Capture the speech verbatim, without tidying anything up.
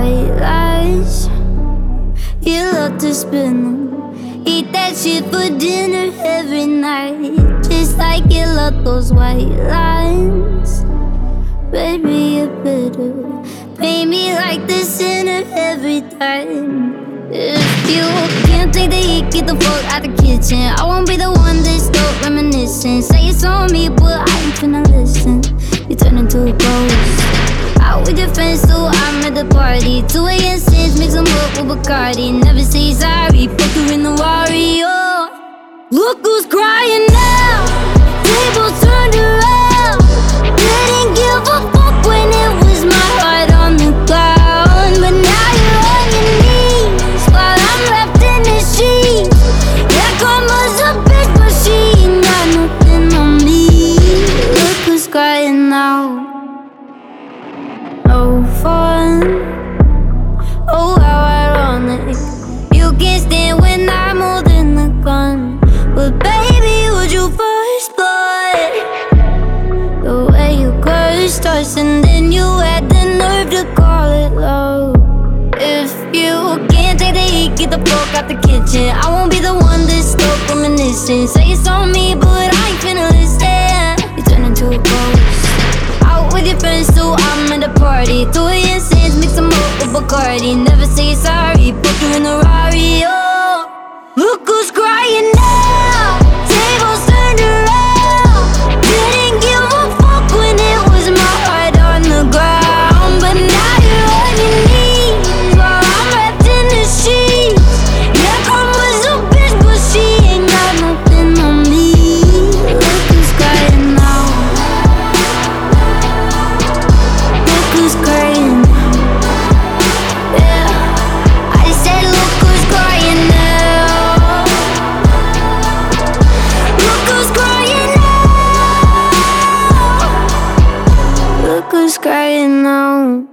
white lies. You love to spin them, eat that shit for dinner every night. Just like you love those white lines. Baby, you better pay me like the sinner every time. If you can't take the heat, get the fuck out the kitchen. I won't be the one that's still reminiscing. Say it's on me, but I ain't finna listen. You turn into a ghost. Out with your friends, so I'm at the party. Two A M sins, mix them up with Bacardi. Never say sorry, fuck you in the Wario. Look who's crying now. Tables turned around. Didn't give a fuck when it was my heart on the ground. But now you're on your knees while I'm left in the sheets. Yeah, karma's a bitch, but she ain't got nothing on me. Look who's crying now. No fun. Oh, how ironic. You can't stand when I'm holding the gun. But baby, would you first blood? The way you cursed us and then you had the nerve to call it love. If you can't take the heat, get the fuck out the kitchen. I won't be the one that's still reminiscing. Say it's on me, but I ain't finna listen. You turn into a ghost. Out with your friends, so I'm at the party. Two A M sins, mix them up with Bacardi. Never say sorry, put you in the Rari. Oh, look who's crying now. Tables turned around. Didn't give a fuck when it was my heart on the ground. But now you're on your knees while I'm wrapped in the sheets. Yeah, karma's a bitch, but she ain't got nothing on me. Look who's crying now. Look who's crying. Yeah, I said look who's crying now. Look who's crying now. Look who's crying now.